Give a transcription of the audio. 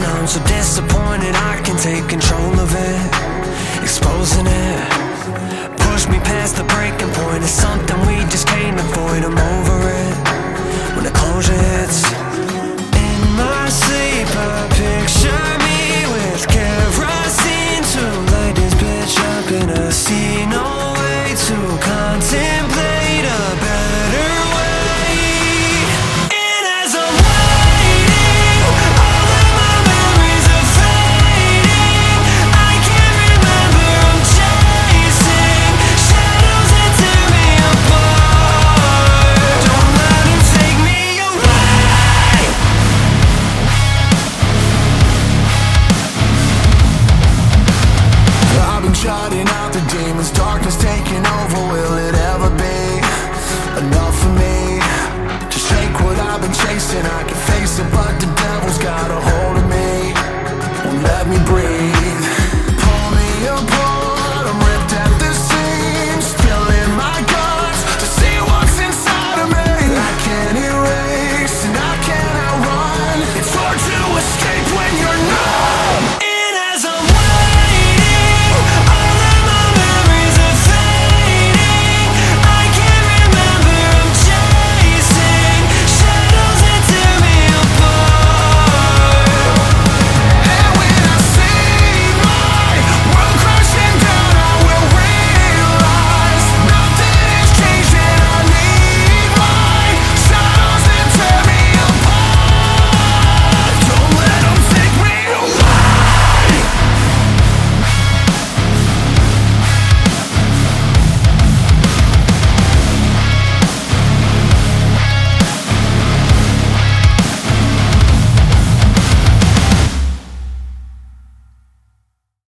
I'm so disappointed I can take control of it, exposing it. Push me past the breaking point. It's something we just can't avoid. I'm over it when the closure hits. In my sleep I picture me with kerosene to light this bitch up in a sea. No way to contemplate a better way. And as I'm waiting, all of my memories are fading. I can't remember, I'm chasing shadows that tear me apart. Don't let them take me away. I've been shutting out the demons, darkness taking over. Will it ever be enough for me to shake what I've been chasing? I can face it, but the devil's got a hold of me. Won't let me breathe.